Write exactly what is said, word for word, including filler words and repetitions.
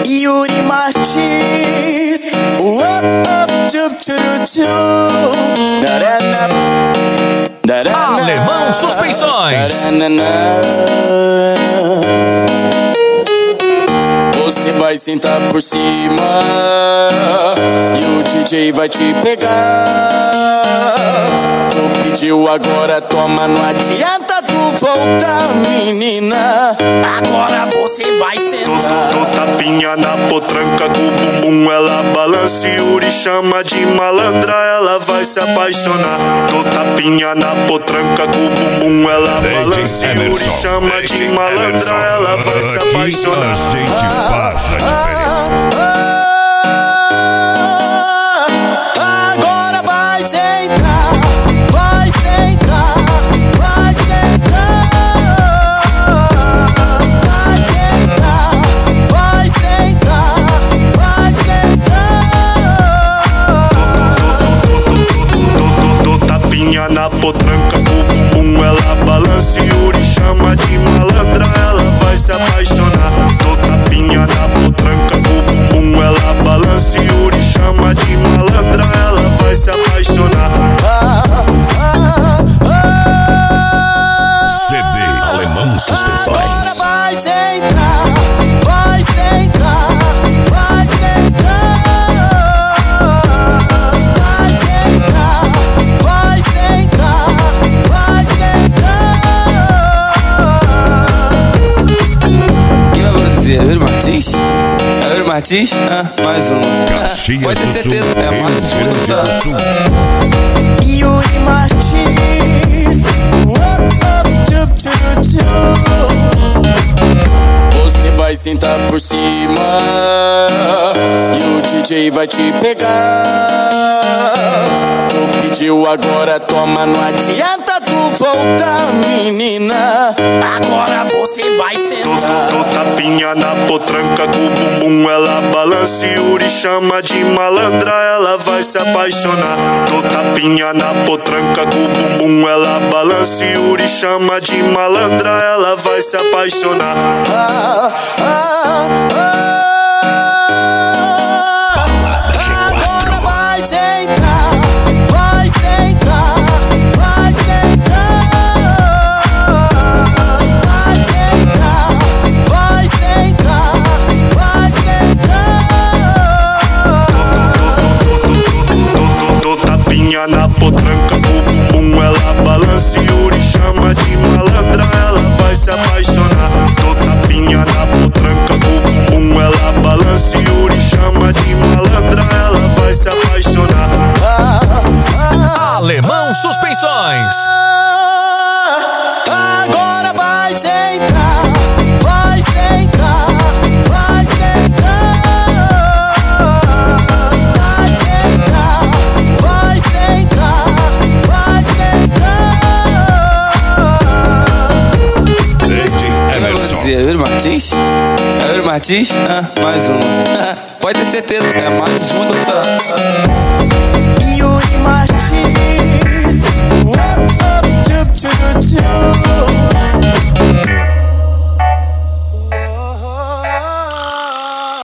Yuri Martins, up, up, tchup, tchup, tchup. Alemão Suspensões. Você vai sentar por cima e o D J vai te pegar. Tu pediu, agora toma, não adianta tu voltar, menina. Agora você vai sentar. Dou tapinha na potranca com o bumbum, ela balança. Yuri chama de malandra, ela vai se apaixonar. Dou tapinha na potranca com o bumbum, ela balança. Yuri chama de malandra, ela vai se apaixonar. A gente faz a diferença. Agora vai sentar, vai sentar, vai sentar, vai sentar, vai sentar, vai sentar. Dou tapinha na potranca com o bumbum, ela balança. Yuri chama de malandra, ela vai se apaixonar. Dou tapinha na potranca com o bumbum, ela balança. Yuri chama de malandra, ela vai se apaixonar. C D Alemão Suspensões. Agora vai sentar, vai sentar, vai sentar, vai sentar, vai sentar, vai sentar. Quem vai produzir? É Yuri Martins? É Yuri Martins? Ah, mais um. Caxias Pode ter do certeza, Sul, é mais Rio um. Grande do Sul. Yuri Martins, up, up, tchup, tchup, tchup. Você vai sentar por cima e o D J vai te pegar. Tu pediu, agora toma, não adianta tu voltar, menina. Agora você vai sentar. Dou tapinha na potranca com o bumbum, ela balança. Yuri chama de malandra, ela vai se apaixonar. Dou tapinha na potranca com o bumbum, ela balança. Yuri chama de malandra, ela vai se apaixonar. Ah, ah, ah. Agora vai sentar, vai sentar, vai sentar, vai sentar, vai sentar, vai sentar. Dou tapinha na potranca com o bumbum, ela balança. Yuri chama de malandra, ela vai se apaixonar. Dou tapinha na potranca com o bumbum, ela balança. Yuri chama de malandra, ela vai se apaixonar. Alemão Suspensões. Agora vai sentar, vai sentar, vai sentar, vai sentar, vai sentar, vai sentar. D J Emerson. É Yuri Martins? É Yuri Martins? Ah, mais um. Pode ter certeza, é mais um.